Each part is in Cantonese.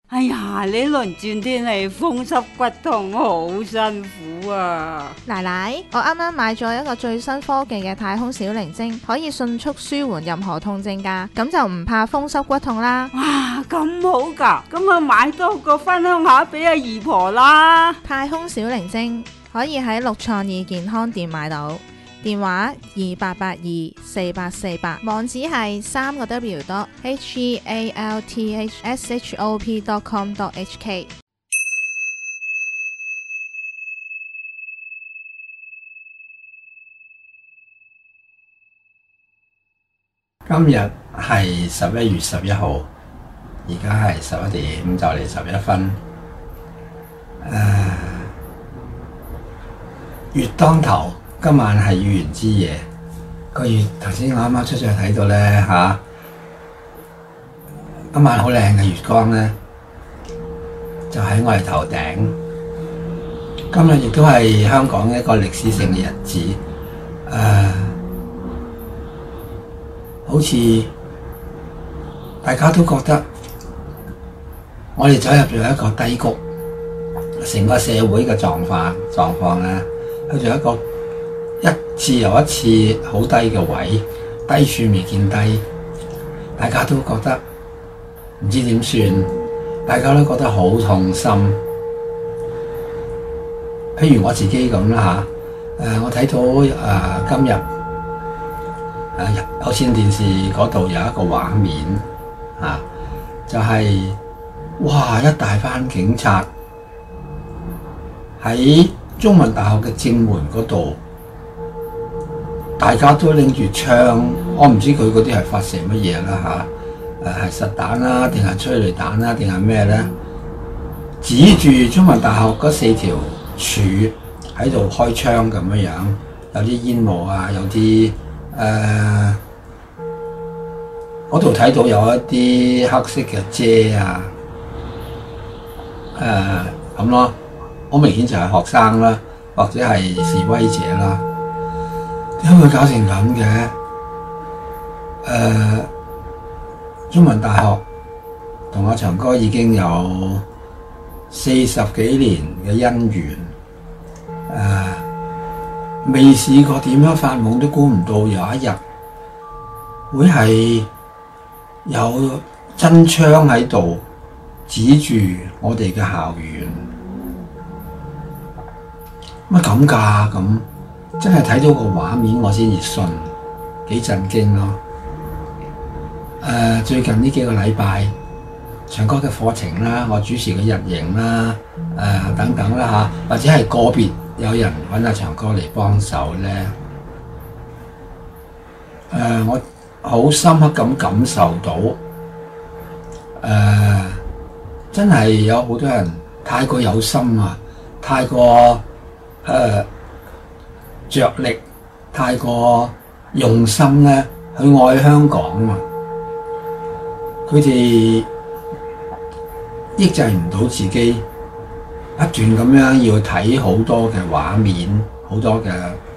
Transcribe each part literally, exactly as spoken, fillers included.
哎呀，呢輪轉天氣風濕骨痛，好辛苦啊！ 奶奶，我啱啱買咗一個最新科技嘅太空小靈精，可以迅速舒緩任何痛症㗎，咁就唔怕風濕骨痛啦。 哇，咁好㗎，咁啊買多個分享下俾阿姨婆啦。 太空小靈精可以喺六創意健康店買到，電話二八八二四八四八，網址係三個 W dot H E A L T H S H O P dot com dot H K。 今日係十一月十一號，而家係十一點就嚟十一分。誒、月當頭，今晚係月圓之夜。個月頭先我啱啱出咗去睇到咧嚇、啊，今晚好靚嘅月光咧，就喺我哋頭頂。今日亦都係香港一個歷史性嘅日子，誒、啊。好似大家都覺得我哋走入咗一個低谷，成個社會嘅狀況狀況咧，去咗一個一次又一次好低嘅位，低處未見低，大家都覺得唔知點算，大家都覺得好痛心。譬如我自己咁啦嚇，誒我睇到誒、呃、今日。誒有線電視嗰度有一個畫面啊，就係、是、哇一大班警察喺中文大學嘅正門嗰度，大家都拎住槍，我唔知佢嗰啲係發射乜嘢啦嚇，誒係實彈啦，定係催淚彈啦，定係咩咧？指住中文大學嗰四條柱喺度開槍咁樣樣，有啲煙霧啊，有啲。誒，嗰度睇到有一啲黑色嘅遮啊，誒咁咯，好明顯就係學生啦，或者係示威者啦。點解會搞成咁嘅？誒、呃，中文大學同阿長哥已經有四十幾年嘅姻緣，誒、呃。未試過點樣發夢都估唔到有一日會係有真槍喺度指住我哋嘅校園，乜咁㗎？咁真係睇到個畫面我先至信，幾震驚咯！誒、呃，最近呢幾個禮拜長哥嘅課程啦，我主持嘅日營啦，誒、呃、等等啦嚇，或者係個別。有人揾阿長哥嚟幫手咧，誒、呃，我好深刻咁感受到，誒、呃，真係有好多人太過有心啊，太過誒着力，太過用心咧去愛香港啊！佢哋抑制唔到自己。不斷咁樣要睇好多嘅畫面，好多嘅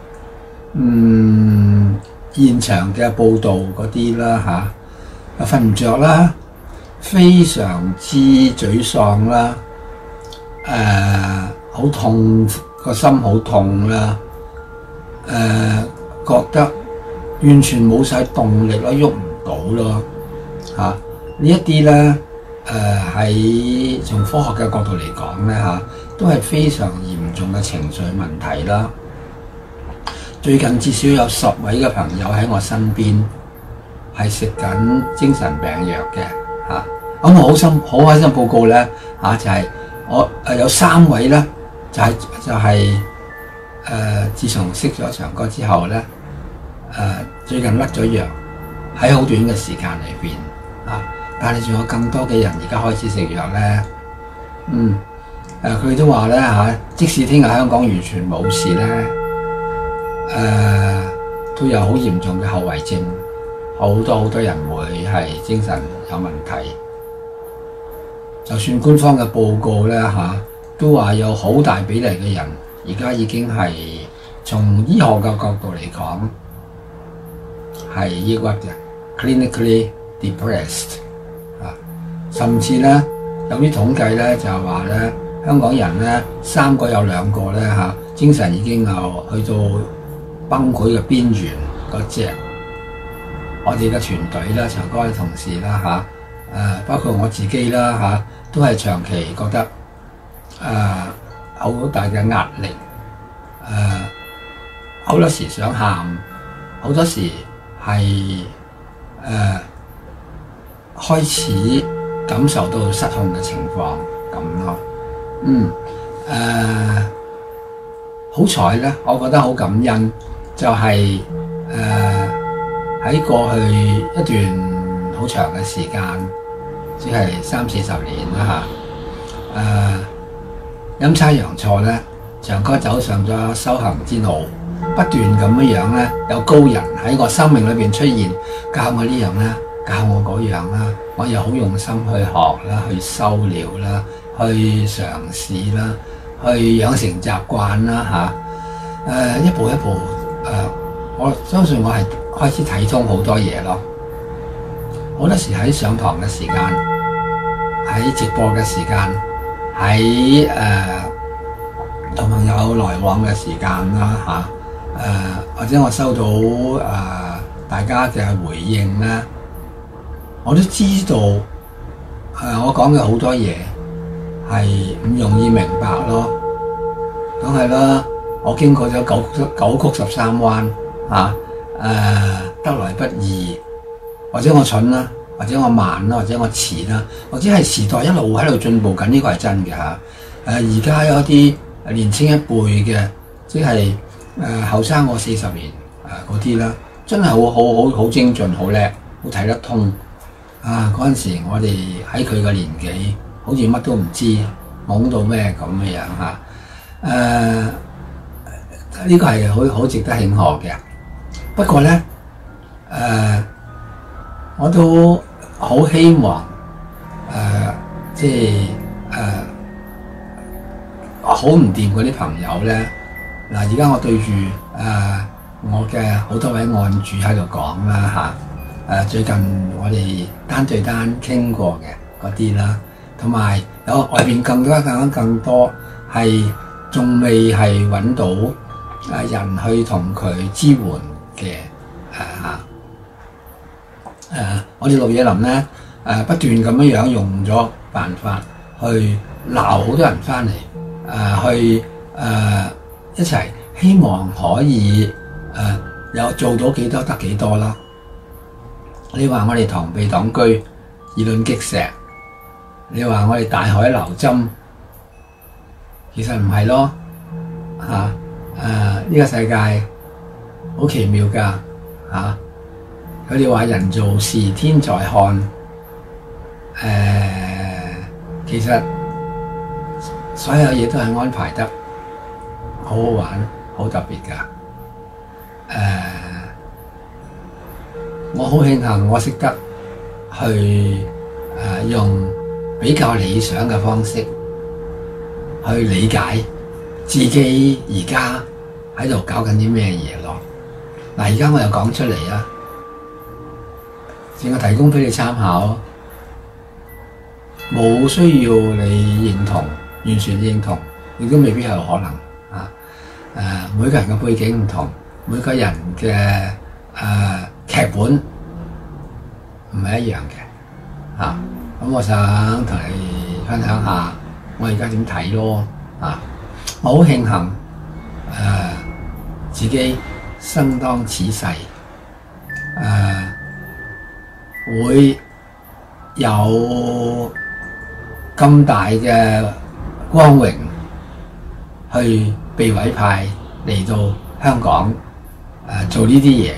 嗯現場嘅報導嗰啲啦嚇，又瞓唔着啦，非常之沮喪啦，誒好痛，個心好痛啦，誒覺得完全冇晒動力咯，喐唔到咯嚇，呢一啲咧。誒喺、呃、從科學嘅角度嚟講咧嚇，都係非常嚴重嘅情緒問題啦。最近至少有十位嘅朋友喺我身邊係食緊精神病藥嘅嚇，咁、啊、我好心好開心報告咧嚇、啊，就係、是、我誒、呃、有三位咧，就係、是、就係、是、誒、呃，自從識咗長哥之後咧，誒、呃、最近甩咗藥，喺好短嘅時間裏邊啊。但係仲有更多嘅人而家開始食藥咧，嗯，誒、呃、佢都話咧嚇，即使聽日香港完全冇事咧，誒、呃、都有好嚴重嘅後遺症，好多好多人會係精神有問題。就算官方嘅報告咧嚇，都話有好大比例嘅人而家已經係從醫學嘅角度嚟講係抑鬱嘅 ，clinically depressed。甚至咧有啲統計咧就係話咧，香港人咧三個有兩個咧嚇，精神已經有去到崩潰嘅邊緣嗰隻。我哋嘅團隊啦，長哥嘅同事啦嚇，誒、包括我自己啦嚇，都係長期覺得誒好、大嘅壓力，誒、好多時想喊，好多時係誒、呃、開始感受到失控嘅情況咁咯。嗯誒，好彩咧，我覺得好感恩，就係誒喺過去一段好長嘅時間，只係三四十年啦嚇。誒陰差陽錯咧，長哥走上咗修行之路，不斷咁樣樣咧，有高人喺我生命裏邊出現，教我呢樣啦，教我嗰樣啦，我又好用心去學啦，去修療啦，去嘗試啦，去養成習慣啦嚇。誒、一步一步誒、我相信我係開始睇通好多嘢咯。好多時喺上堂嘅時間，喺直播嘅時間，喺誒同朋友來往嘅時間啦嚇。誒、或者我收到誒、大家嘅回應咧，我都知道誒、我講嘅好多嘢係唔容易明白咯。梗係啦，我經過咗九九曲十三彎嚇，誒、得來不易，或者我蠢啦，或者我慢啦，或者我遲啦，或者係時代一路喺度進步緊，呢個係真嘅嚇。誒而家有啲年輕一輩嘅，即係誒後生我四十年誒嗰啲啦，真係好好好好精進，好叻，好睇得通。啊！嗰陣時我哋喺佢嘅年紀，好似乜都唔知，懵到咩咁嘅樣嚇。誒、呢個係好好值得慶賀嘅。不過咧，誒、我都好希望誒、即係誒好唔掂嗰啲朋友咧。嗱，而家我對住誒、我嘅好多位案主喺度講啦嚇。誒、最近我哋單對單傾過嘅嗰啲啦，同埋有外邊更加更加更多係仲未係揾到誒、人去同佢支援嘅誒嚇。誒、我哋陸野林咧誒不斷咁樣樣用咗辦法去鬧好多人翻嚟，誒、去誒、一齊希望可以誒、有做到幾多得幾多啦。你話我哋螳臂擋車，以卵擊石；你話我哋大海撈針，其實唔係咯嚇。誒、呢個世界好奇妙㗎嚇。佢哋話人做事天在看，誒、其實所有嘢都係安排得好好玩、好特別㗎。誒、我好慶幸我識得去誒、用比較理想嘅方式去理解自己而家喺度搞緊啲咩嘢咯。嗱，而家我又講出嚟啊，淨係提供俾你參考，冇需要你認同，完全認同，亦都未必係可能啊。誒、每個人嘅背景唔同，每個人嘅誒、劇本唔係一樣嘅嚇。咁、我想同你分享下我而家點睇咯啊！我好慶幸誒、自己生當此世誒、會有咁大嘅光榮去被委派嚟到香港誒、做呢啲嘢，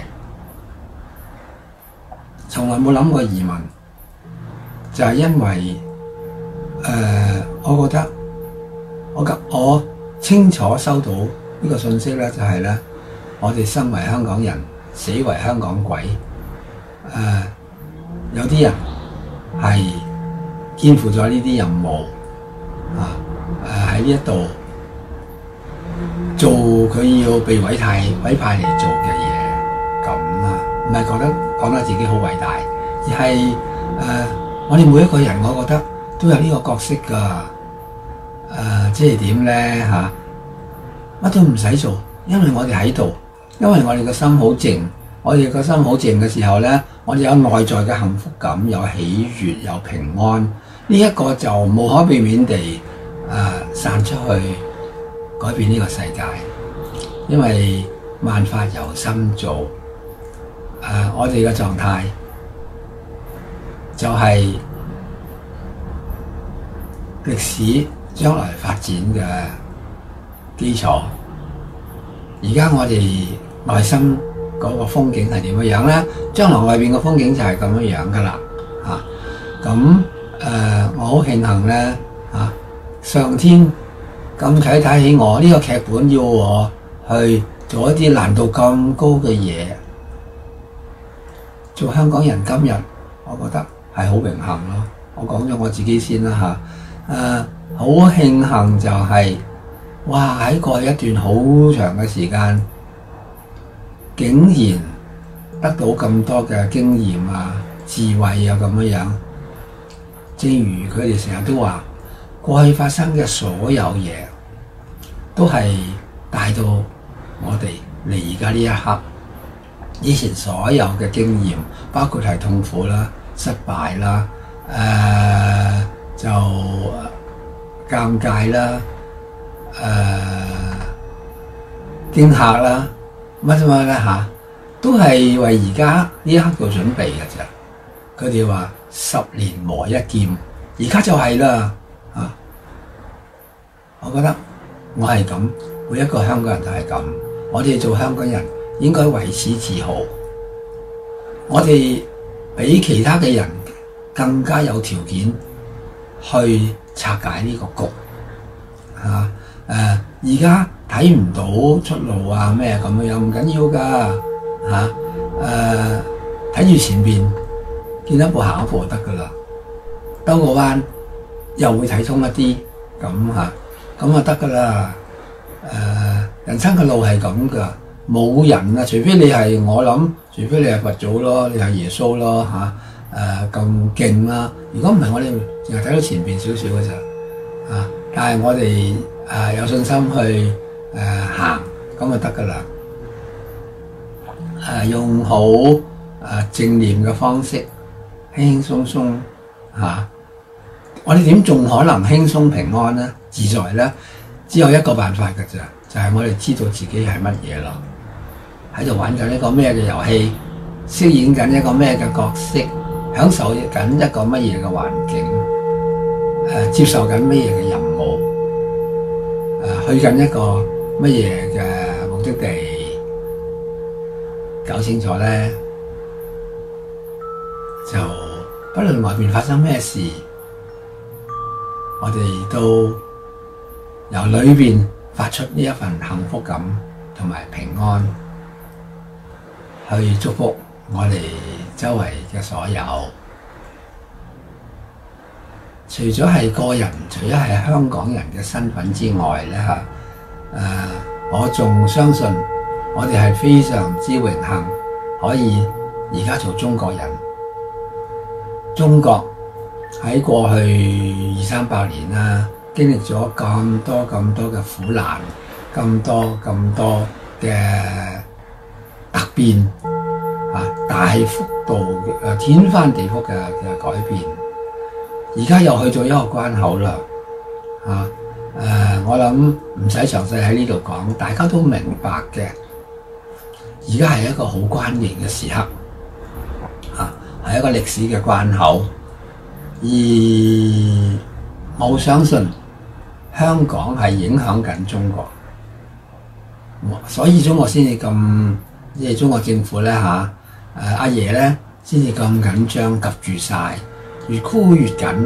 從來冇諗過移民，就係、因為誒、我覺得我覺我清楚收到呢個信息咧，就係咧，我哋身為香港人，死為香港鬼。誒、有啲人係肩負咗呢啲任務啊，誒喺呢一度做佢要被委派委派嚟做嘅嘢咁啦，唔係覺得講得自己好偉大，而係誒、我哋每一個人，我覺得都有呢個角色㗎。誒、呃，即係點咧嚇？乜都唔使做，因為我哋喺度，因為我哋個心好靜。我哋個心好靜嘅時候咧，我哋有內在嘅幸福感，有喜悅，有平安。呢、這、一個就無可避免地誒、呃、散出去，改變呢個世界。因為萬法由心造。誒、呃，我哋嘅狀態就係歷史將來發展嘅基礎。而家我哋內心嗰個風景係點樣樣咧？將來外邊嘅風景就係咁樣樣噶啦，啊！咁誒、呃，我好慶幸咧，啊！上天咁睇睇起我呢、這個劇本，要我去做一啲難度咁高嘅嘢，做香港人今日，我覺得係好榮幸咯。我講咗我自己先啦嚇，誒好慶幸就係、是，哇！喺過去一段好長嘅時間，竟然得到咁多嘅經驗啊、智慧啊咁樣樣。正如佢哋成日都話，過去發生嘅所有嘢，都係帶到我哋嚟而家呢一刻。以前所有嘅經驗，包括係痛苦啦、失敗啦、誒、呃、就尷尬啦、誒、呃、驚嚇啦，乜乜乜嚇，都係為而家呢一刻做準備嘅咋。佢哋話十年磨一劍，而家就係啦啊！我覺得我係咁，每一個香港人都係咁。我哋做香港人應該為此自豪。我哋比其他嘅人更加有條件去拆解呢個局嚇。誒，而家睇唔到出路啊咩咁樣，唔緊要㗎嚇。誒，睇住前邊，見一步行一步就得㗎啦。兜個彎又會睇通一啲咁嚇，咁就得㗎啦。誒、呃，人生嘅路係咁㗎，冇人啊，除非你係我諗，除非你係佛祖咯，你係耶穌咯嚇，誒咁勁啦。如果唔係，我哋淨係睇到前邊少少嘅咋嚇。但係我哋誒、呃、有信心去誒、呃、行，咁就得㗎啦。誒、呃，用好誒、呃、正念嘅方式，輕輕鬆鬆嚇、啊。我哋點仲可能輕鬆平安咧、自在咧？只有一個辦法㗎咋，就係、是、我哋知道自己係乜嘢咯，喺度玩緊一個咩嘅遊戲，飾演緊一個咩嘅角色，享受緊一個乜嘢嘅環境，誒、呃、接受緊乜嘢嘅任務，誒、呃、去緊一個乜嘢嘅目的地，搞清楚咧，就不論外邊發生咩事，我哋都由裏邊發出呢一份幸福感同埋平安，去祝福我哋周圍嘅所有。除咗係個人，除咗係香港人嘅身份之外咧嚇，誒、呃，我仲相信我哋係非常之榮幸可以而家做中國人。中國喺過去二三百年啦，經歷咗咁多咁多嘅苦難，咁多咁多嘅突變啊，大幅度誒天翻地覆嘅嘅改變，而家又去咗一個關口啦，啊誒、呃，我諗唔使詳細喺呢度講，大家都明白嘅。而家係一個好關鍵嘅時刻，啊，係一個歷史嘅關口，而我相信。香港係影響緊中國，所以中國先至咁，即係中國政府咧嚇，誒阿爺咧先至咁緊張，及住晒，越箍越緊，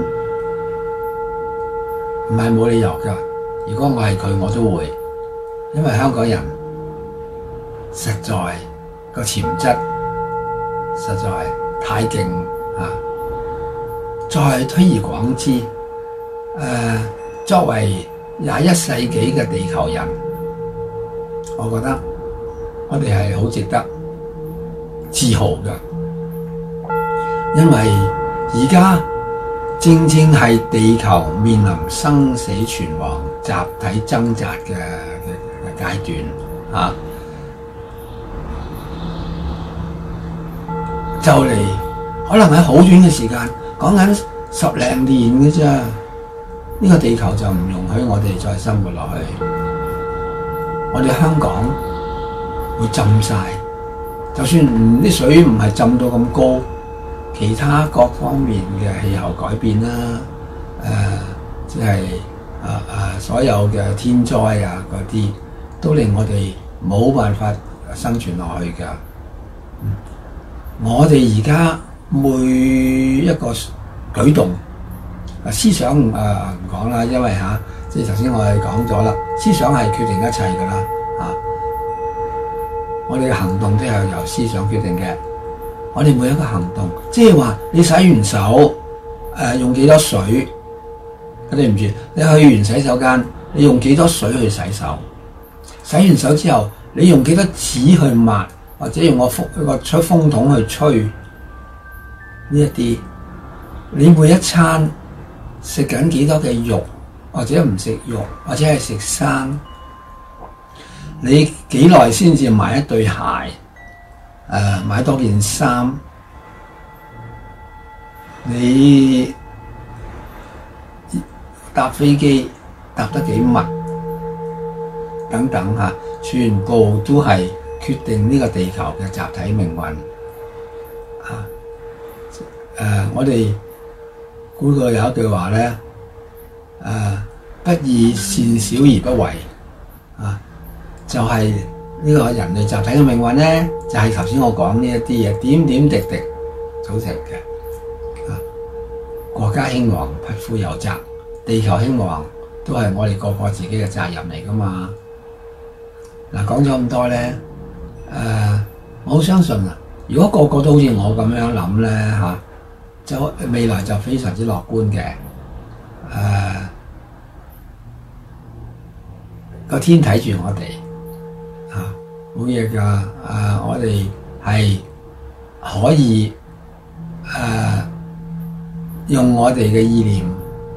唔係冇理由㗎。如果我係佢，我都會，因為香港人實在個潛質實在太勁啊！再推而廣之，誒、呃。作為廿一世紀嘅地球人，我覺得我哋係好值得自豪㗎，因為而家正正係地球面臨生死存亡、集體掙扎嘅嘅階段啊！就嚟可能喺好短嘅時間，講緊十零年嘅啫，呢個地球就唔容許我哋再生活落去。我哋香港會浸晒，就算唔啲水唔係浸到咁高。其他各方面嘅氣候改變啦，誒即係啊啊所有嘅天災啊嗰啲，都令我哋冇辦法生存落去㗎。嗯、我哋而家每一個舉動，啊思想誒唔講啦，因為嚇、啊、即係頭先我哋講咗啦，思想係決定一切㗎啦，啊！我哋嘅行動都係由思想決定嘅。我哋每一個行動，即係話你洗完手，誒、呃、用幾多水？對唔住，你去完洗手間，你用幾多水去洗手？洗完手之後，你用幾多紙去抹，或者用個風一個吹風筒去吹呢一啲？你每一餐食緊幾多嘅肉，或者唔食肉，或者係食生？你幾耐先至買一對鞋？誒、呃、買多件衫，你搭飛機搭得幾密，等等嚇，全部都係決定呢個地球嘅集體命運。啊，誒、呃、我哋估過有一句話咧，誒、呃、不以善小而不為，啊，就係、是。呢個人類集體嘅命運咧，就係頭先我講呢一啲嘢，點點滴滴組成嘅。啊，國家興亡，匹夫有責；地球興亡，都係我哋個個自己嘅責任嚟噶嘛。嗱、啊，講咗咁多咧，誒、呃，我好相信啊，如果個個都好似我咁樣諗咧，嚇、啊，就未來就非常之樂觀嘅。誒、啊，個天睇住我哋。啊，冇嘢㗎，啊，我哋係可以誒、啊、用我哋嘅意念，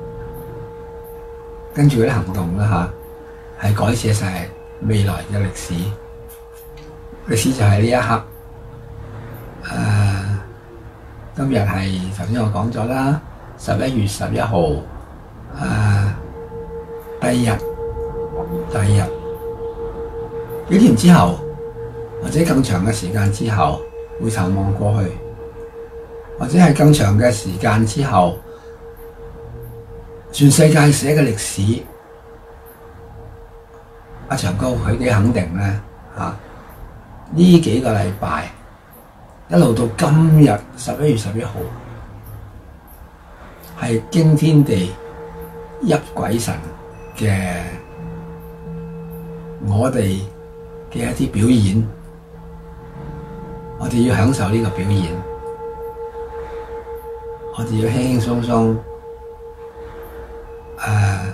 跟住啲行動啦嚇，係、啊、改寫晒未來嘅歷史。歷史就係呢一刻。誒、啊，今日係頭先我講咗啦，十一月十一號，誒、啊，第二日，第二日。幾年之後，或者更長嘅時間之後，回頭望過去，或者係更長嘅時間之後，全世界寫嘅歷史，阿長哥佢幾肯定咧嚇？呢、啊、幾個禮拜一路到今日十一月十一號，係驚天地泣鬼神嘅我哋嘅一啲表演，我哋要享受呢個表演，我哋要輕輕鬆鬆，誒、呃，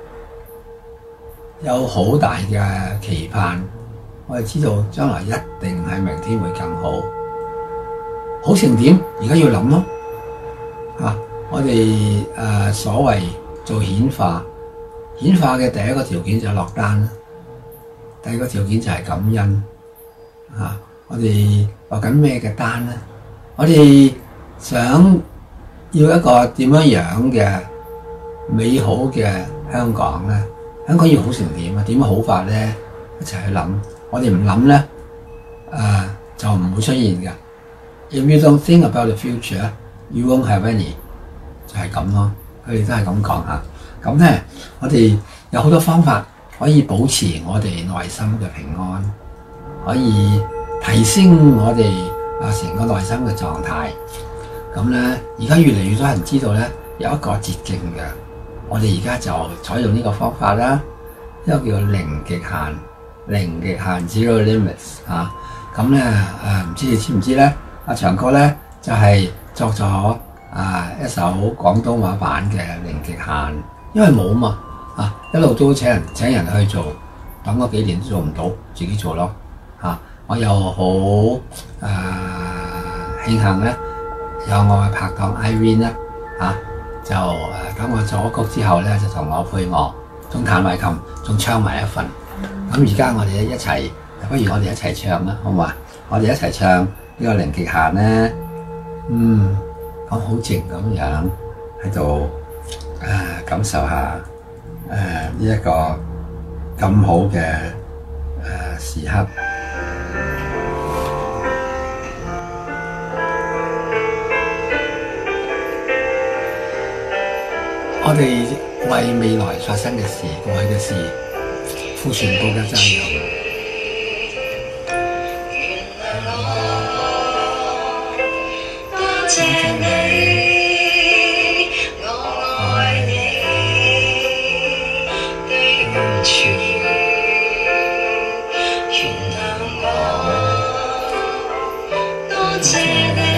有好大嘅期盼，我哋知道將來一定係明天會更好，好成點？而家要諗咯，啊，我哋誒、呃、所謂做顯化，顯化嘅第一個條件就係落單。第二個條件就係感恩，嚇、啊！我哋落緊咩嘅單咧？我哋想要一個點樣樣嘅美好嘅香港咧？香港要好成點啊？點樣好法咧？一齊去諗。我哋唔諗咧，誒、啊、就唔會出現嘅。If you don't think about the future, you won't have any。就係咁咯。佢哋都係咁講嚇。咁咧，我哋有好多方法。可以保持我哋內心嘅平安，可以提升我哋啊成個內心嘅狀態。咁咧，而家越嚟越多人知道咧有一個捷徑嘅，我哋而家就採用呢個方法啦，一個叫做零極限，零極限 zero limits 嚇。咁咧誒唔知你知唔知咧？阿長哥咧就係、是、作咗啊一首廣東話版嘅零極限，因為冇嘛。啊！一路都請人請人去做，等嗰幾年都做唔到，自己做咯嚇、啊。我又好誒慶幸咧，有我嘅拍檔 Irene 咧嚇， 就誒等我作曲之後咧，就同我配樂，仲彈埋琴，仲唱埋一份。咁而家我哋一齊，不如我哋一齊唱啦，好嘛？我哋一齊唱呢個零極限咧，嗯，咁好靜咁樣喺度誒感受下誒呢一個咁好嘅誒、呃、時刻。我哋為未來發生嘅事、過去嘅事負全部嘅責任。多謝你，我愛你，對不住，原諒我。多謝你。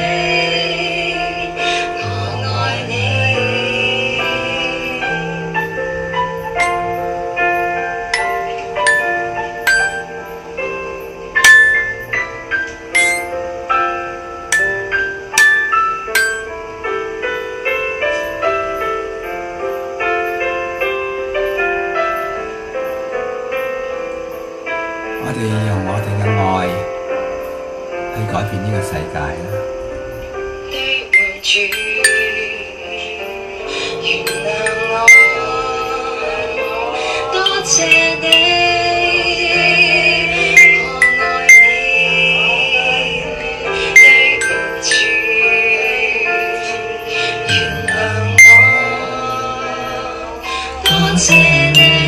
我哋用我哋嘅愛去改變呢個世界啦。對唔住，原諒我，多謝你，我愛你。對唔住，原諒我，多謝你。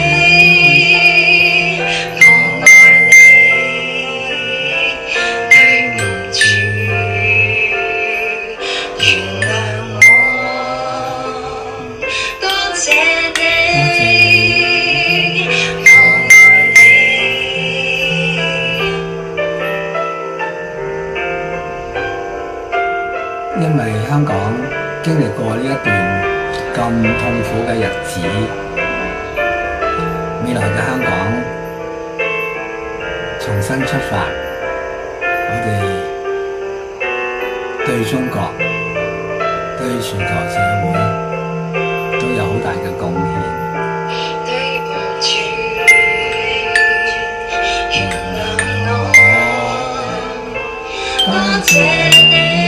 因為香港經歷過呢一段咁痛苦嘅日子，未來嘅香港重新出發，我哋對中國、對全球社會都有好大嘅貢獻。對唔住，原諒我，多謝你。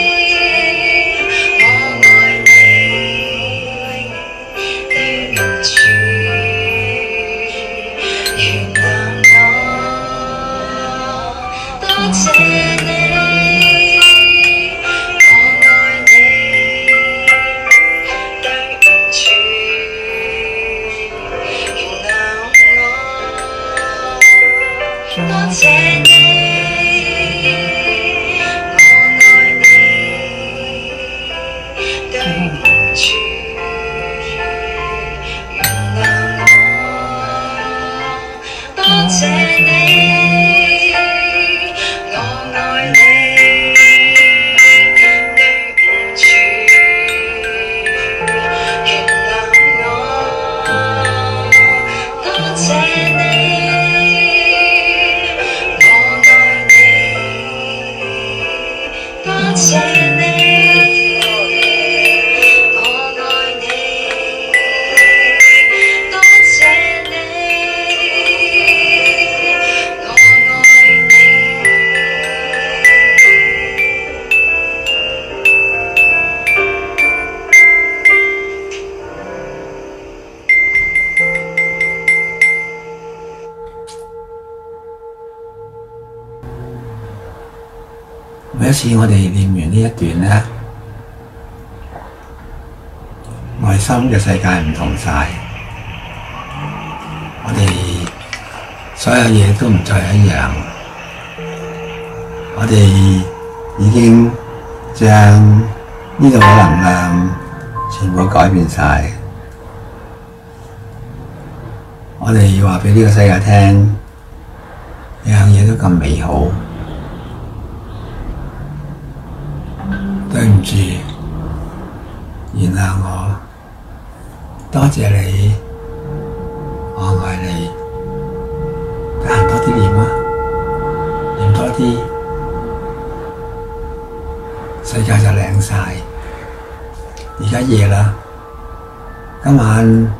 每一次我哋念完呢一段咧，內心嘅世界唔同晒，我哋所有嘢都唔再一樣，我哋已經將呢度嘅能量全部改變晒，我哋要話俾呢個世界聽，樣嘢都咁美好。對唔住，原諒我，多謝你，我愛你。得閒多啲念啊，念多啲，世界就靚晒。 而家夜啦，今晚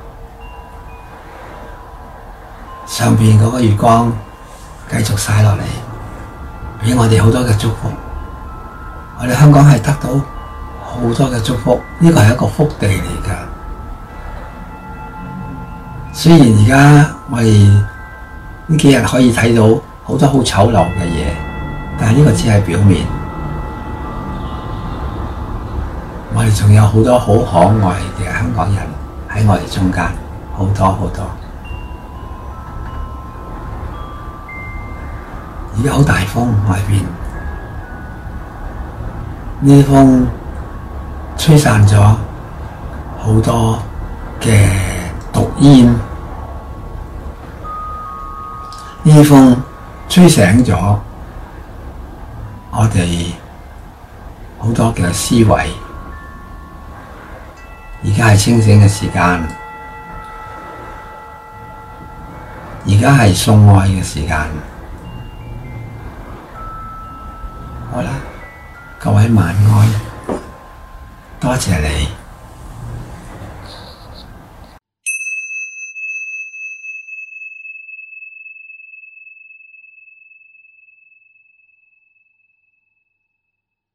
上邊嗰個月光繼續曬落嚟，俾我哋好多嘅祝福。我哋香港係得到好多嘅祝福，呢個係一個福地嚟㗎。雖然而家我哋呢幾日可以睇到好多好醜陋嘅嘢，但係呢個只係表面。我哋仲有好多好可愛嘅香港人喺我哋中間，好多好多。而家好大風外邊，呢啲風吹散咗好多嘅毒煙，呢啲風吹醒咗我哋好多嘅思維。而家係清醒嘅時間，而家係送愛嘅時間。好啦，各位晚安，多謝你。